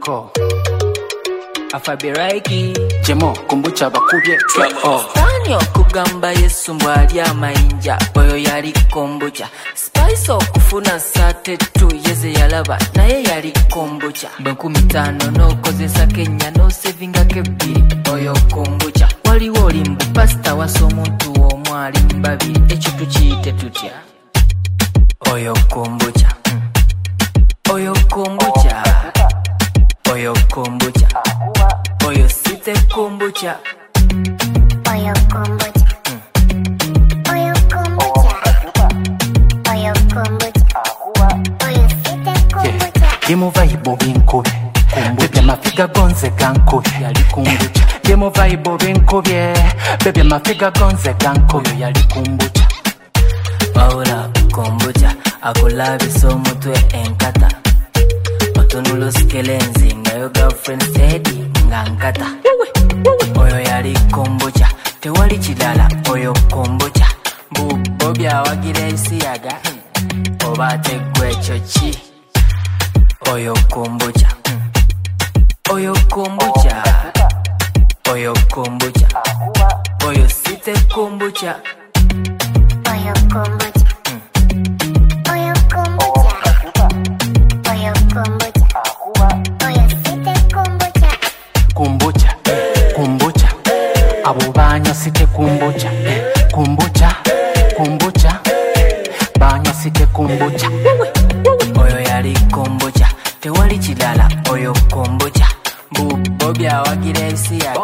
Nico Afabiraiki Jemo kumbucha bakubye Tanyo kugamba Yesu mbwali amayinja oyo yali kombucha Spice okufuna sate tu yeze yalaba naye yali kombucha Bwenkumitano n'okozesa Kenya no sevinga kebbiri oyo kombucha waliwo olimbu pasta wasa omuntu omwali mbabiri ekitu kiyite tutya oyo kombucha oyo kombucha oyo kombucha oyo site kombucha oyo kombucha oyo kombucha oyo kombucha oyo site kombucha Demo vibe binkobe Bebe mafiga gonze gankobe yali kombucha Demo vibe binkobe Bebe mafiga gonze gankobe yali kombucha Paula kombucha akulabisa omutwe enkata otunulo skelenzi ngayo girlfriend steady nga nkata oyo yali kombucha tewali kidala oyo kombucha mbubo byawagira ensiyaga oba teggwa ekyo ki oyo kombucha oyo kombucha oyo kombucha oyo site kombucha oyo kombucha oyo kombucha oyo kombucha oyo site kombucha Kombucha kombucha abo banya site kombucha kombucha kombucha banya site kombucha oyo yali kombucha tewali kidala oyo kombucha mbubo byawagira ensiyaga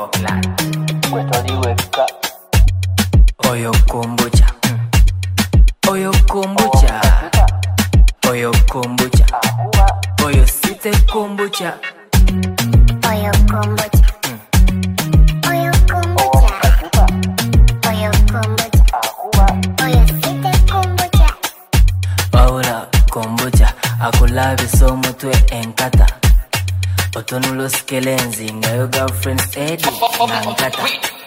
oyo kombucha oyo kombucha oyo kombucha oyo site kombucha oyo kombucha oyo kombucha oyo kombucha oyo site kombucha Paula kombucha akulabisa omutwe enkata otunulo skelenzi ngayo girlfriend steady nga nkata